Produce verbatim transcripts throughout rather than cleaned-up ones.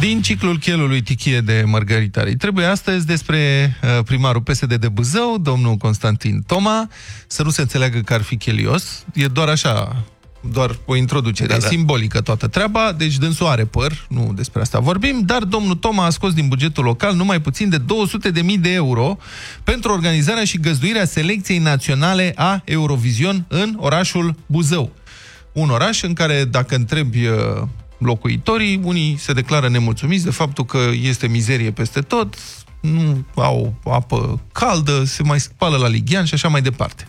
Din ciclul chelului Tichie de Mărgăritari. Trebuie astăzi despre uh, primarul P S D de Buzău, domnul Constantin Toma, să nu se înțeleagă că ar fi chelios, e doar așa, doar o introducere, da, da. simbolică toată treaba, deci dânsul are păr, nu despre asta vorbim, dar domnul Toma a scos din bugetul local numai puțin de două sute de mii de euro pentru organizarea și găzduirea selecției naționale a Eurovision în orașul Buzău. Un oraș în care, dacă întrebi uh, locuitorii, unii se declară nemulțumiți de faptul că este mizerie peste tot, nu au apă caldă, se mai spală la lighean și așa mai departe.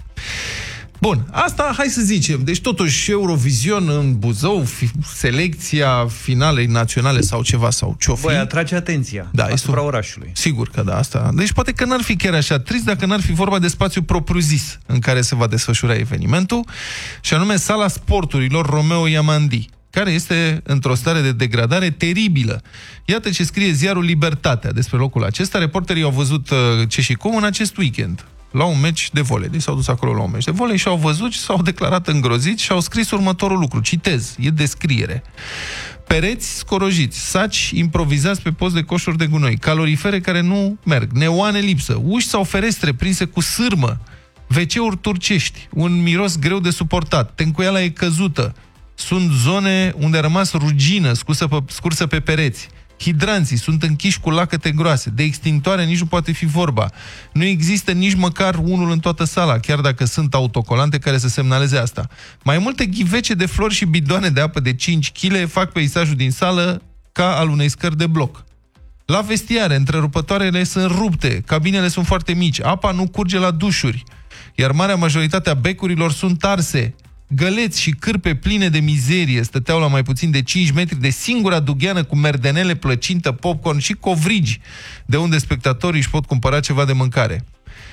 Bun, asta hai să zicem. Deci totuși Eurovision în Buzău, fi, selecția finalei naționale sau ceva sau ce-o fi. Băi, atrage atenția da, asupra un... orașului. Sigur că da, asta. Deci poate că n-ar fi chiar așa trist dacă n-ar fi vorba de spațiu propriu-zis în care se va desfășura evenimentul, și anume Sala Sporturilor Romeo Iamandi, care este într-o stare de degradare teribilă. Iată ce scrie ziarul Libertatea despre locul acesta. Reporterii au văzut uh, ce și cum în acest weekend, la un meci de volei. Deci s-au dus acolo la un meci de volei și au văzut și s-au declarat îngroziți și au scris următorul lucru. Citez, e descriere. Pereți scorojiți, saci improvizați pe post de coșuri de gunoi, calorifere care nu merg, neoane lipsă, uși sau ferestre prinse cu sârmă, ve ce-uri turcești, un miros greu de suportat, tencuiala e căzută, sunt zone unde a rămas rugină scursă pe, scursă pe pereți. Hidranții sunt închiși cu lacăte groase. De extintoare nici nu poate fi vorba. Nu există nici măcar unul în toată sala, chiar dacă sunt autocolante care să semnaleze asta. Mai multe ghivece de flori și bidoane de apă de cinci kilograme fac peisajul din sală ca al unei scări de bloc. La vestiare, întrerupătoarele sunt rupte, cabinele sunt foarte mici, apa nu curge la dușuri, iar marea majoritate a becurilor sunt arse. Găleți și cârpe pline de mizerie stăteau la mai puțin de cinci metri de singura dugheană cu merdenele, plăcintă, popcorn și covrigi, de unde spectatorii își pot cumpăra ceva de mâncare.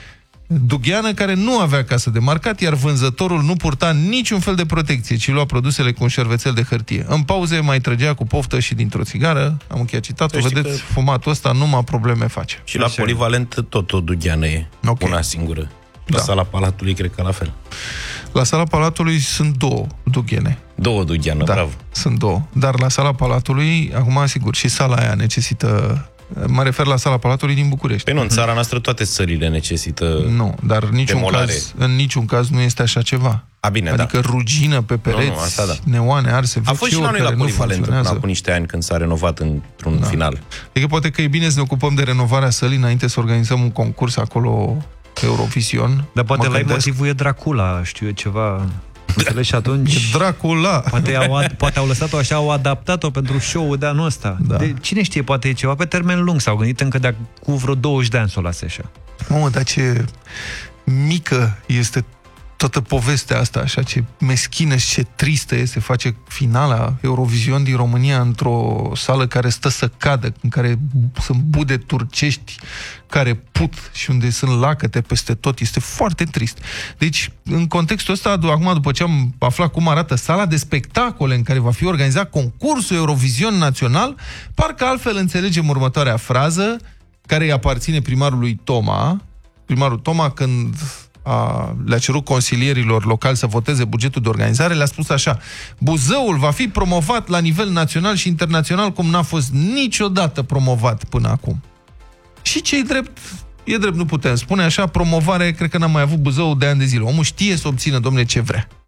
Dugheană care nu avea casă de marcat, iar vânzătorul nu purta niciun fel de protecție, ci lua produsele cu un șervețel de hârtie. În pauze mai trăgea cu poftă și dintr-o țigară. Am încheiat citatul. Vedeți, că... fumatul ăsta numai probleme face. Și la așa Polivalent tot o dugheană e, okay, una singură. La da. Sala Palatului cred că la fel. La Sala Palatului sunt două dughene. Două dugheană, da, bravo. Sunt două. Dar la Sala Palatului, acum, sigur, și sala aia necesită... Mă refer la Sala Palatului din București. Păi nu, în țara noastră toate sălile necesită Nu, dar niciun caz, în niciun caz nu este așa ceva. A, bine, adică da. rugină pe pereți, nu, nu, asta, da. neoane, arse, a fost și la noi la Polivalent acum niște ani când s-a renovat într-un da. final. Adică poate că e bine să ne ocupăm de renovarea sălii înainte să organizăm un concurs acolo... Eurovision. Dar poate la motivul e Dracula, știu eu ceva. Înțeles? Și atunci... E Dracula! Poate au, poate au lăsat-o așa, au adaptat-o pentru show-ul de anul ăsta. Da. De, cine știe, poate e ceva pe termen lung. S-au gândit încă de cu vreo douăzeci de ani să o lase așa. Mamă, dar ce mică este toată povestea asta, așa, ce meschină și ce tristă e, se face finala Eurovision din România într-o sală care stă să cadă, în care sunt bude turcești care put și unde sunt lacăte peste tot. Este foarte trist. Deci, în contextul ăsta, acum, după ce am aflat cum arată sala de spectacole în care va fi organizat concursul Eurovision național, parcă altfel înțelegem următoarea frază care îi aparține primarului Toma. Primarul Toma, când A, le-a cerut consilierilor locali să voteze bugetul de organizare, le-a spus așa: Buzăul va fi promovat la nivel național și internațional cum n-a fost niciodată promovat până acum. Și ce-i drept, e drept, nu putem spune așa, promovare, cred că n-am mai avut Buzăul de ani de zile. Omul știe să obțină, domne, ce vrea.